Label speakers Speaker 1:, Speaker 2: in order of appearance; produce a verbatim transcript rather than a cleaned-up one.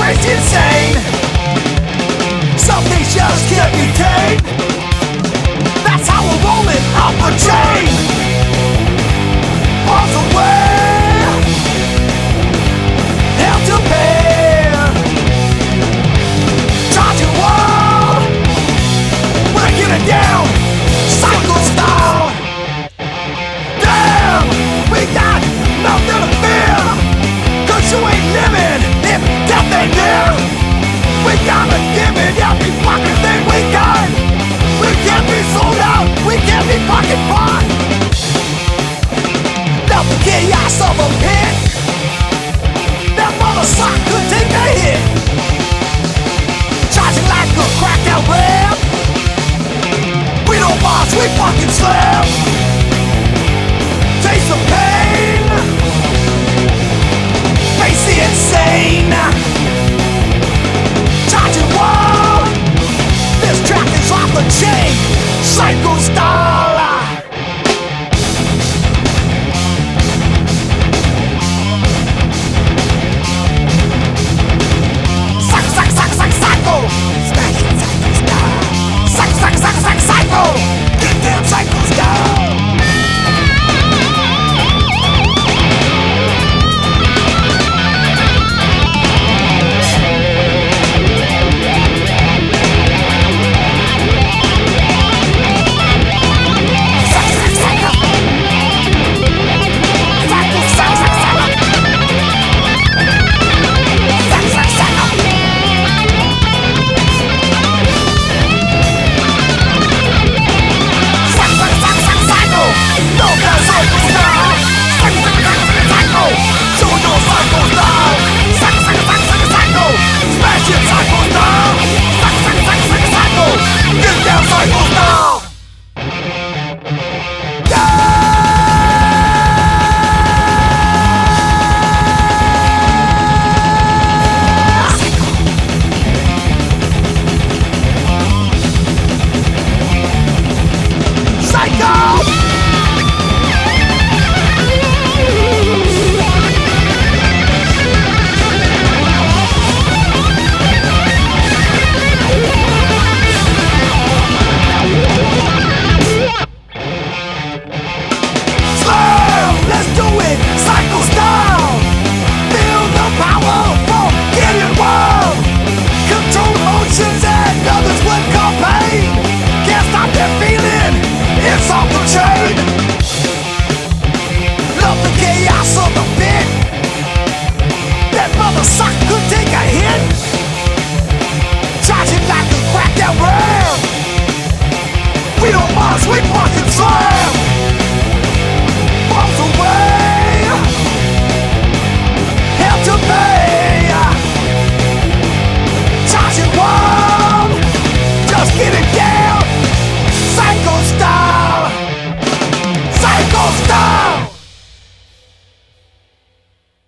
Speaker 1: crazy insane. Some things just can't be tamed. That's how we're rolling up a chain. Balls away, hell to pay. Charging wall, breaking it down, cycle style. Damn, we got nothing to fear, 'cause you ain't living if death ain't near. We gotta give it every fucking thing we got. We can't be sold out, we can't be fucking bought. Now the chaos of a pit, that mother sock could take a hit. Charging like a cracked out ram. We don't boss, we fucking slam. Taste the pain, face the insane. Charging wall, this track is off the chain. Psycho style. Psycho, psycho, psycho, psycho, psycho. Smashing psycho style. Psycho, psycho, psycho, psycho, psycho. Get damn psycho style. We don't boss, we